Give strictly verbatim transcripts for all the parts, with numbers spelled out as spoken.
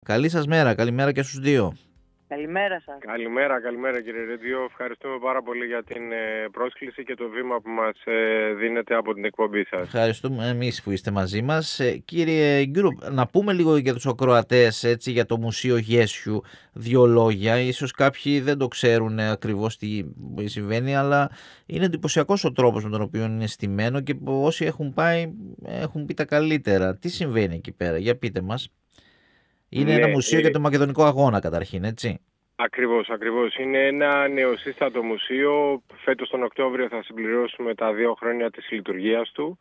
Καλή σας μέρα, καλημέρα και στους δύο. Καλημέρα σας. Καλημέρα, καλημέρα κύριε Ρέντιο. Ευχαριστούμε πάρα πολύ για την ε, πρόσκληση και το βήμα που μας ε, δίνετε από την εκπομπή σας. Ευχαριστούμε εμείς που είστε μαζί μας. Ε, κύριε Γκύρου, να πούμε λίγο για τους ακροατές, έτσι, για το Μουσείο Γέσιου, δύο λόγια. Ίσως κάποιοι δεν το ξέρουν ακριβώς τι συμβαίνει, αλλά είναι εντυπωσιακός ο τρόπος με τον οποίο είναι στημένο και όσοι έχουν πάει έχουν πει τα καλύτερα. Τι συμβαίνει εκεί πέρα, για πείτε μας. Είναι ναι, ένα μουσείο ε... για το Μακεδονικό Αγώνα καταρχήν, έτσι. Ακριβώς, ακριβώς. Είναι ένα νεοσύστατο μουσείο. Φέτος τον Οκτώβριο θα συμπληρώσουμε τα δύο χρόνια της λειτουργίας του.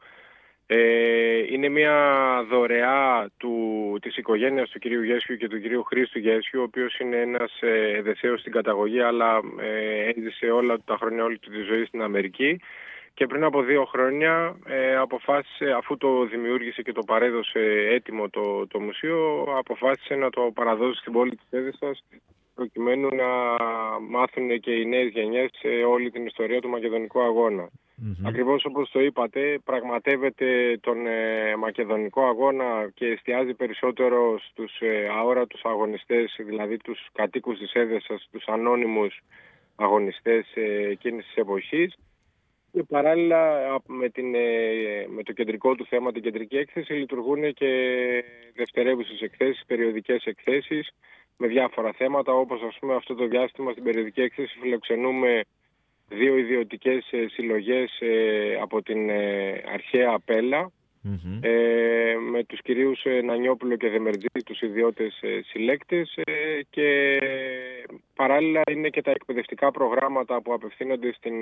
Ε, είναι μια δωρεά του, της οικογένειας του κυρίου Γέσιου και του κυρίου Χρήστου Γέσιου, ο οποίος είναι ένας ε, εδεσαίος στην καταγωγή, αλλά ε, έζησε όλα τα χρόνια όλη του τη ζωή στην Αμερική. Και πριν από δύο χρόνια ε, αποφάσισε, αφού το δημιούργησε και το παρέδωσε έτοιμο το, το μουσείο, αποφάσισε να το παραδώσει στην πόλη της Έδεσσας, προκειμένου να μάθουν και οι νέες γενιές όλη την ιστορία του Μακεδονικού Αγώνα. Mm-hmm. Ακριβώς όπως το είπατε, πραγματεύεται τον ε, Μακεδονικό Αγώνα και εστιάζει περισσότερο στους ε, αόρατους αγωνιστές, δηλαδή τους κατοίκους της Έδεσσας, τους ανώνυμους αγωνιστές ε, εκείνης της εποχής. Και παράλληλα με, την, με το κεντρικό του θέμα, την κεντρική έκθεση, λειτουργούν και δευτερεύουσες εκθέσεις, περιοδικές εκθέσεις με διάφορα θέματα, όπως ας πούμε αυτό το διάστημα στην περιοδική έκθεση φιλοξενούμε δύο ιδιωτικές συλλογές από την αρχαία Πέλα, mm-hmm. ε, με τους κυρίους Νανιόπουλο και Δεμερτζή, τους ιδιώτες συλλέκτες, και παράλληλα είναι και τα εκπαιδευτικά προγράμματα που απευθύνονται στην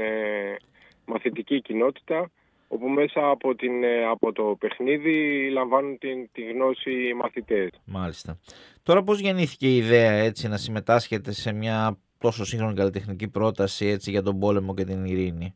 μαθητική κοινότητα, όπου μέσα από, την, από το παιχνίδι λαμβάνουν την, τη γνώση οι μαθητές. Μάλιστα. Τώρα πώς γεννήθηκε η ιδέα, έτσι, να συμμετάσχετε σε μια τόσο σύγχρονη καλλιτεχνική πρόταση, έτσι, για τον πόλεμο και την ειρήνη?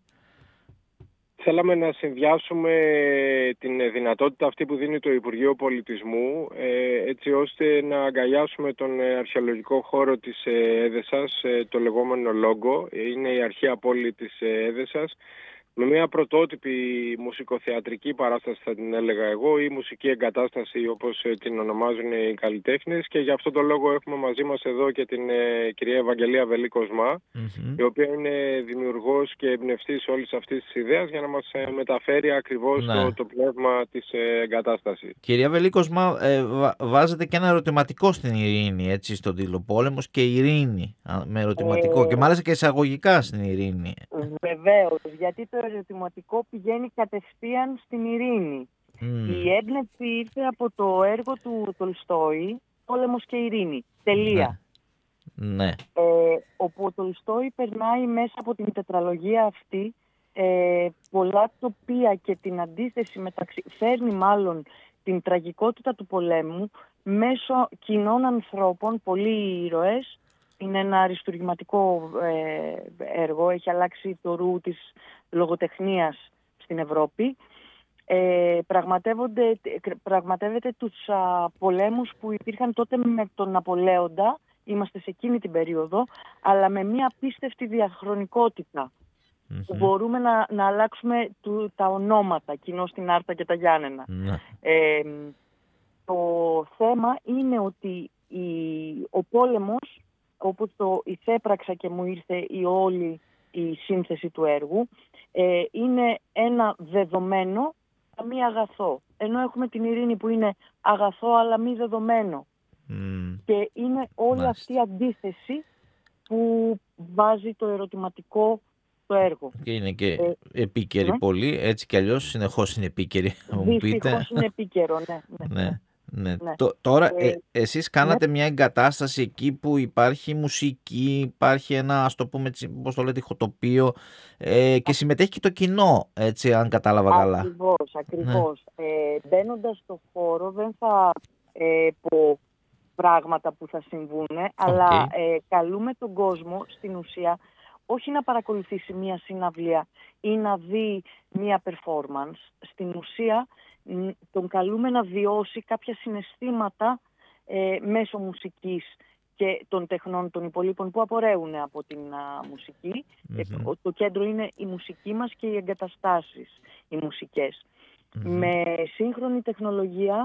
Θέλαμε να συνδυάσουμε την δυνατότητα αυτή που δίνει το Υπουργείο Πολιτισμού, έτσι ώστε να αγκαλιάσουμε τον αρχαιολογικό χώρο της Έδεσσας, το λεγόμενο Λόγκο, είναι η αρχαία πόλη της Έδεσσας, με μια πρωτότυπη μουσικοθεατρική παράσταση, θα την έλεγα εγώ, ή μουσική εγκατάσταση όπως την ονομάζουν οι καλλιτέχνες, και γι' αυτό το λόγο έχουμε μαζί μας εδώ και την ε, κυρία Ευαγγελία Βελή Κοσμά, mm-hmm. η οποία είναι δημιουργός και εμπνευστής όλης αυτής της ιδέας για να μας ε, μεταφέρει ακριβώς ναι. το, το πνεύμα της ε, εγκατάστασης. Κυρία Βελή Κοσμά, ε, βα, βάζετε και ένα ερωτηματικό στην ειρήνη, έτσι, στον τίτλο πόλεμος και ειρήνη, με ερωτηματικό, ε... και μάλιστα και εισαγωγικά στην ειρήνη. Βεβαίως, γιατί το ερωτηματικό πηγαίνει κατευθείαν στην ειρήνη. Mm. Η έμπνευση ήρθε από το έργο του Τολστόη, «Πόλεμος και ειρήνη». Τελεία. Ναι. Ε, όπου ο Τολστόη περνάει μέσα από την τετραλογία αυτή ε, πολλά τοπία και την αντίθεση μεταξύ, φέρνει μάλλον την τραγικότητα του πολέμου μέσω κοινών ανθρώπων, πολλοί ήρωες. Είναι ένα αριστουργηματικό ε, έργο, έχει αλλάξει το ρου της λογοτεχνίας στην Ευρώπη. Ε, πραγματεύεται τους α, πολέμους που υπήρχαν τότε με τον Ναπολέοντα, είμαστε σε εκείνη την περίοδο, αλλά με μια απίστευτη διαχρονικότητα. Mm-hmm. Που μπορούμε να, να αλλάξουμε του, τα ονόματα, κοινώς στην Άρτα και τα Γιάννενα. Mm-hmm. Ε, το θέμα είναι ότι η, ο πόλεμος, όπως το εισέπραξα και μου ήρθε η όλη η σύνθεση του έργου, ε, είναι ένα δεδομένο, μη αγαθό. Ενώ έχουμε την ειρήνη που είναι αγαθό αλλά μη δεδομένο. Mm. Και είναι όλη Μάλιστα. αυτή η αντίθεση που βάζει το ερωτηματικό το έργο. Και είναι και ε, επίκαιρη ναι. πολύ, έτσι κι αλλιώς συνεχώς είναι επίκαιρη. Δυστυχώς είναι επίκαιρο, ναι. ναι. ναι. Ναι. Ναι. Τώρα ε, ε, εσείς κάνατε ναι. μια εγκατάσταση εκεί που υπάρχει μουσική, υπάρχει ένα, ας το πούμε, πώς το λέτε, ηχοτοπείο, ε, και συμμετέχει και το κοινό, έτσι, αν κατάλαβα καλά. Ακριβώς, ακριβώς. Ναι. Ε, μπαίνοντας στο χώρο δεν θα ε, πω πράγματα που θα συμβούν, okay. αλλά ε, καλούμε τον κόσμο στην ουσία όχι να παρακολουθήσει μια συναυλία ή να δει μια performance. Στην ουσία τον καλούμε να βιώσει κάποια συναισθήματα ε, μέσω μουσικής και των τεχνών των υπολείπων που απορρέουν από την α, μουσική. Mm-hmm. Ε, το κέντρο είναι η μουσική μας και οι εγκαταστάσεις, οι μουσικές. Mm-hmm. Με σύγχρονη τεχνολογία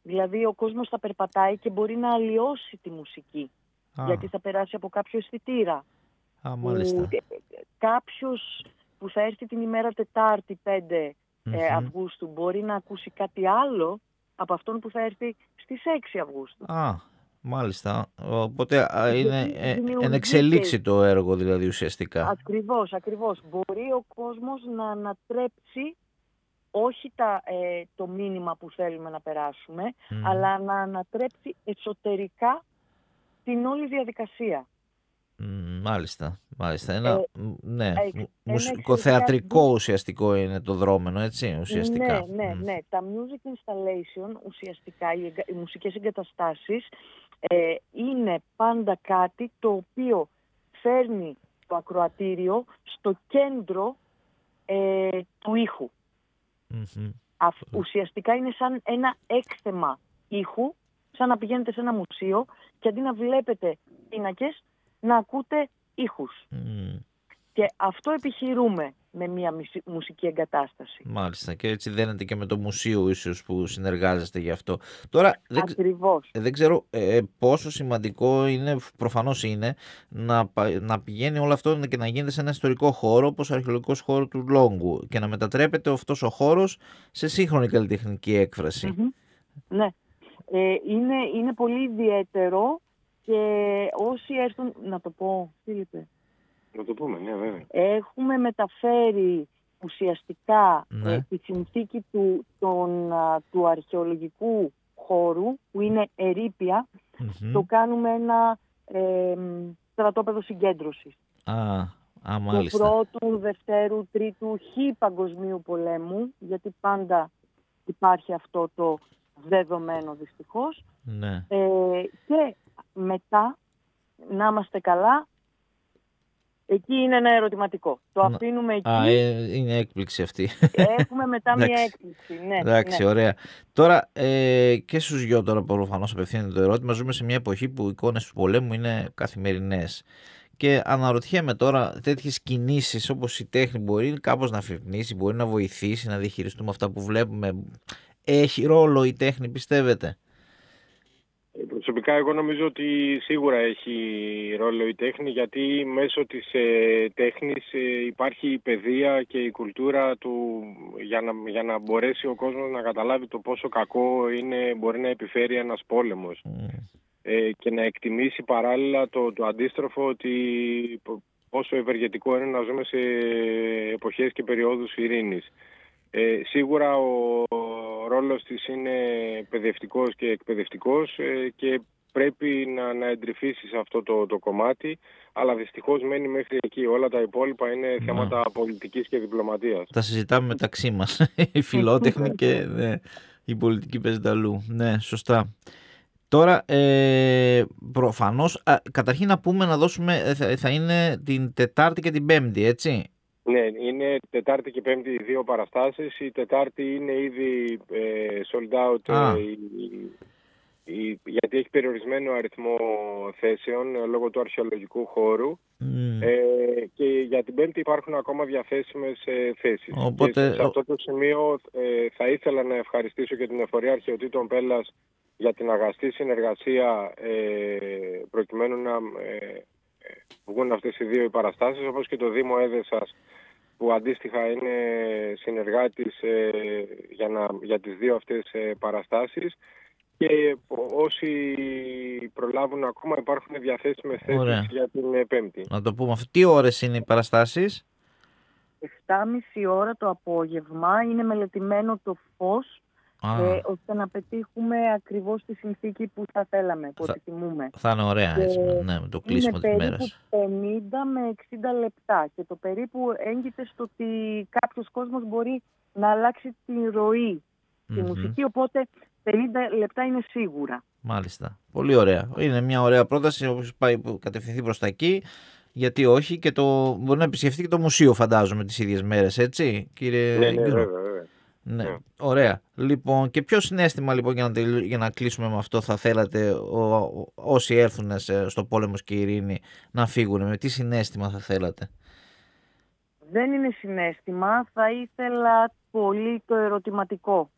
Δηλαδή ο κόσμος θα περπατάει και μπορεί να αλλοιώσει τη μουσική. Α. Γιατί θα περάσει από κάποιο αισθητήρα. Α, μάλιστα. Που, κάποιος που θα έρθει την ημέρα Τετάρτη πέντε mm-hmm. ε, Αυγούστου μπορεί να ακούσει κάτι άλλο από αυτόν που θα έρθει στις έξι Αυγούστου. Α, μάλιστα. Οπότε είναι εν εξελίξει το έργο δηλαδή ουσιαστικά. Ακριβώς, ακριβώς. Μπορεί ο κόσμος να ανατρέψει όχι τα, ε, το μήνυμα που θέλουμε να περάσουμε, mm. αλλά να ανατρέψει εσωτερικά την όλη διαδικασία. Mm, μάλιστα, μάλιστα. Ένα, ε, ναι, ε, μουσικοθεατρικό εξαιρετικά... ουσιαστικό είναι το δρόμενο, έτσι, ουσιαστικά. Ναι, ναι, mm. ναι. Τα music installation, ουσιαστικά, οι, οι μουσικές εγκαταστάσεις, ε, είναι πάντα κάτι το οποίο φέρνει το ακροατήριο στο κέντρο ε, του ήχου. Mm-hmm. Αφ, ουσιαστικά είναι σαν ένα έκθεμα ήχου, σαν να πηγαίνετε σε ένα μουσείο και αντί να βλέπετε πίνακες, να ακούτε ήχους. Mm. Και αυτό επιχειρούμε με μια μουσική εγκατάσταση. Μάλιστα, και έτσι δένεται και με το μουσείο ίσως που συνεργάζεστε γι' αυτό. Τώρα Ακριβώς. δεν, δεν ξέρω ε, πόσο σημαντικό είναι, προφανώς είναι, να, να πηγαίνει όλο αυτό και να γίνεται σε ένα ιστορικό χώρο όπως ο αρχαιολογικός χώρος του Λόγκου και να μετατρέπεται αυτός ο χώρος σε σύγχρονη καλλιτεχνική έκφραση. Mm-hmm. Ναι, ε, είναι, είναι πολύ ιδιαίτερο και όσοι έρθουν, να το πω, Φίλιππε. Να το πούμε, ναι, βέβαια. Έχουμε μεταφέρει ουσιαστικά ναι. ε, τη συνθήκη του, τον, α, του αρχαιολογικού χώρου, που είναι ερείπια, mm-hmm. το κάνουμε ένα ε, στρατόπεδο συγκέντρωσης. Α, α, μάλιστα. Του πρώτου, δευτέρου, τρίτου, χ παγκοσμίου πολέμου, γιατί πάντα υπάρχει αυτό το δεδομένο δυστυχώς. Ναι. Ε, και μετά, να είμαστε καλά, εκεί είναι ένα ερωτηματικό. Το αφήνουμε εκεί. Α, ε, είναι έκπληξη αυτή. Έχουμε μετά μια έκπληξη. Ναι, εντάξει, ναι. ωραία. Τώρα ε, και στους δυο τώρα προφανώς απευθύνεται το ερώτημα. Ζούμε σε μια εποχή που οι εικόνες του πολέμου είναι καθημερινές. Και αναρωτιέμαι τώρα, τέτοιες κινήσεις όπως η τέχνη μπορεί κάπως να φερνήσει, μπορεί να βοηθήσει να διαχειριστούμε αυτά που βλέπουμε. Έχει ρόλο η τέχνη, πιστεύετε? Προσωπικά εγώ νομίζω ότι σίγουρα έχει ρόλο η τέχνη, γιατί μέσω της ε, τέχνης ε, υπάρχει η παιδεία και η κουλτούρα του για να, για να μπορέσει ο κόσμος να καταλάβει το πόσο κακό είναι, μπορεί να επιφέρει ένας πόλεμος mm. ε, και να εκτιμήσει παράλληλα το, το αντίστροφο, ότι πόσο ευεργετικό είναι να ζούμε σε εποχές και περιόδους ειρήνης. Ε, σίγουρα ο, ο ρόλος της είναι παιδευτικός και εκπαιδευτικός ε, και πρέπει να, να εντρυφήσει σε αυτό το, το κομμάτι, αλλά δυστυχώς μένει μέχρι εκεί. Όλα τα υπόλοιπα είναι να. θέματα πολιτικής και διπλωματίας. Τα συζητάμε μεταξύ μας, η φιλότεχνη και ναι, η πολιτική παίζεται αλλού. Ναι, σωστά. Τώρα, ε, προφανώς, α, καταρχήν να πούμε να δώσουμε, θα, θα είναι την Τετάρτη και την Πέμπτη, έτσι? Ναι, είναι Τετάρτη και Πέμπτη οι δύο παραστάσεις. Η Τετάρτη είναι ήδη ε, sold out ε, η, η, γιατί έχει περιορισμένο αριθμό θέσεων ε, λόγω του αρχαιολογικού χώρου. Mm. Ε, και για την Πέμπτη υπάρχουν ακόμα διαθέσιμες ε, θέσεις. Οπότε... Και σε αυτό το σημείο ε, θα ήθελα να ευχαριστήσω και την Εφορία Αρχαιοτήτων Πέλλας για την αγαστή συνεργασία ε, προκειμένου να... Ε, βγουν αυτές οι δύο οι παραστάσεις, όπως και το Δήμο Έδεσας που αντίστοιχα είναι συνεργάτης ε, για, να, για τις δύο αυτές ε, παραστάσεις, και όσοι προλάβουν ακόμα υπάρχουν διαθέσιμες θέσεις για την ε, Πέμπτη. Να το πούμε αυτό. Τι ώρες είναι οι παραστάσεις? εφτά και μισή ώρα το απόγευμα, είναι μελετημένο το φως, Ε, ώστε να πετύχουμε ακριβώς τη συνθήκη που θα θέλαμε, που θα, επιθυμούμε. Θα είναι ωραία, έτσι, ναι, με το κλείσιμο της μέρας. Είναι περίπου πενήντα με εξήντα λεπτά και το περίπου έγκυται στο ότι κάποιος κόσμος μπορεί να αλλάξει τη ροή στη mm-hmm. μουσική, οπότε πενήντα λεπτά είναι σίγουρα. Μάλιστα. Πολύ ωραία. Είναι μια ωραία πρόταση, όπως πάει κατευθυνθεί προς τα εκεί. Γιατί όχι, και το, μπορεί να επισκεφτεί και το μουσείο, φαντάζομαι, τις ίδιες μέρες, έτσι, κύριε Ναι, ναι, βέβαια, βέβαια. Ναι, yeah. Ωραία. Λοιπόν, και ποιο συναίσθημα λοιπόν για να, για να κλείσουμε με αυτό θα θέλατε ο, ο, όσοι έρθουν σε, στο Πόλεμος και Ειρήνη να φύγουν? Με τι συναίσθημα θα θέλατε? Δεν είναι συναίσθημα, θα ήθελα πολύ το ερωτηματικό.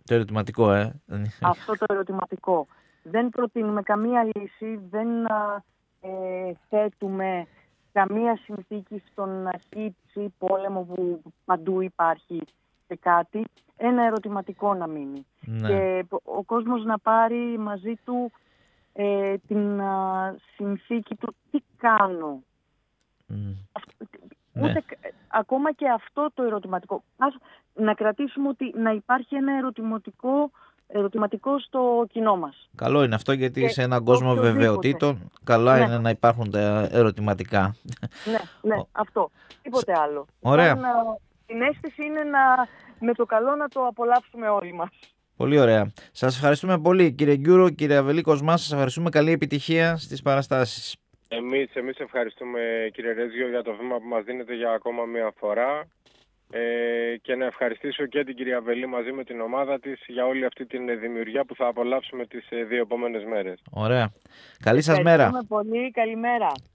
Το ερωτηματικό, ε. Αυτό το ερωτηματικό. Δεν προτείνουμε καμία λύση, δεν ε, θέτουμε καμία συνθήκη στον χύψη πόλεμο που παντού υπάρχει σε κάτι. Ένα ερωτηματικό να μείνει. Ναι. Και ο κόσμος να πάρει μαζί του ε, την α, συνθήκη του τι κάνω. Mm. Ούτε, ναι. Ακόμα και αυτό το ερωτηματικό. Ας, να κρατήσουμε ότι να υπάρχει ένα ερωτηματικό, ερωτηματικό στο κοινό μας. Καλό είναι αυτό, γιατί και σε έναν κόσμο οποιοδήποτε. βεβαιοτήτων καλά ναι. είναι να υπάρχουν τα ερωτηματικά. Ναι, ναι, αυτό. Τίποτε άλλο. Ωραία. Την αίσθηση είναι να, με το καλό να το απολαύσουμε όλοι μας. Πολύ ωραία. Σας ευχαριστούμε πολύ, κύριε Γκιούρο, κύριε Αβελή Κοσμά. Σας ευχαριστούμε. Καλή επιτυχία στις παραστάσεις. Εμείς, εμείς ευχαριστούμε, κύριε Ρέζιο, για το βήμα που μας δίνετε για ακόμα μία φορά, ε, και να ευχαριστήσω και την κυρία Αβελή μαζί με την ομάδα της για όλη αυτή την δημιουργία που θα απολαύσουμε τις δύο επόμενες μέρες. Ωραία. Καλή σας μέρα. Ευχαριστούμε πολύ. Καλημέρα.